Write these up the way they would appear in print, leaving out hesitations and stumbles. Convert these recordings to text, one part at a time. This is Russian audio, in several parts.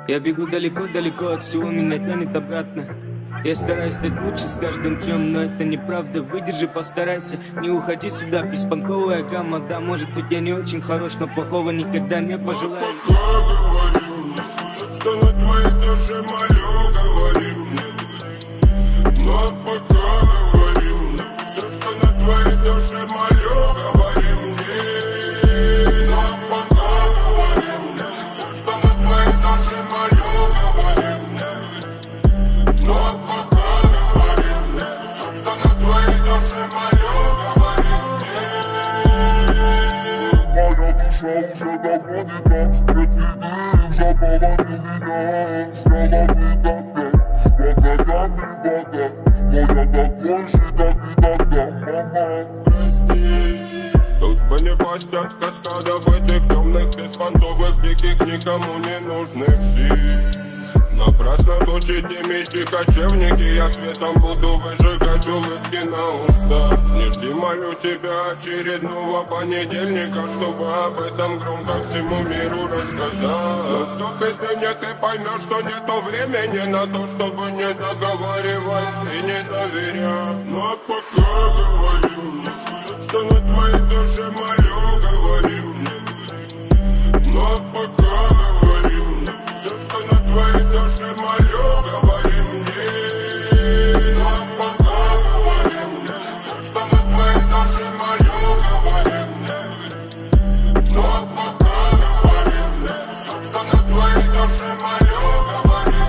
Я бегу далеко-далеко, от всего меня тянет обратно. Я стараюсь стать лучше с каждым днем, но это неправда. Выдержи, постарайся, не уходи сюда. Беспонтовая гамма, да, может быть я не очень хорош, но плохого никогда не пожелаю. Пока говори мне, все, что на твоей душе, молю, говори мне. Но пока говори мне, все, что на твоей душе, молю, говори мне. Но пока говори мне, все, что на твоей душе, молю, говори мне. Но пока говори мне, все, что на твоей душе, молю, говори мне. Моя душа уже давно не та, ведь ты запала ты меня, стала ты тогда, благодарный вода, но я такой же, как и тогда, мама. Прости. Тут бы не постят каскадов этих темных, беспонтовых, диких, никому не нужных сил. Напрасно тучите кочевники, я светом буду выжигать улыбки на устах. Не жди, молю тебя, очередного понедельника, чтобы об этом громко всему миру рассказать. Наступит день, и ты поймешь, что нету времени на то, чтобы не договаривать и не доверять. Но пока говори мне, все, что на твоей душе, молю, говори мне. Но пока говори мне, все, что на твоей душе, молю, говори мне. Но пока говори мне, все, что на твоей душе, молю, говори мне. Но пока говори мне, все, что на твоей душе, молю, говори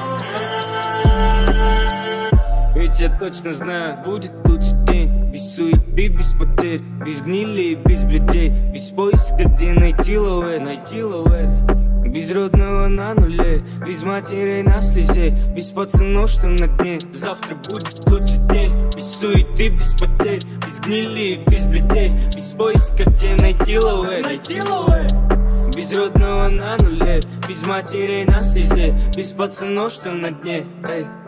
мне. Ведь я точно знаю, будет лучший день. Без суеты, без потерь, без гнили и без бледей, без поиска, где найти лове, без родного на нуле, без матерей на слезе, без пацанов, что на дне. Завтра будет лучший день. Без суеты, без потерь, без гнили и без бледей, без поиска, где найти лове, без родного на нуле, без матерей на слезе, без пацанов, что на дне. Эй.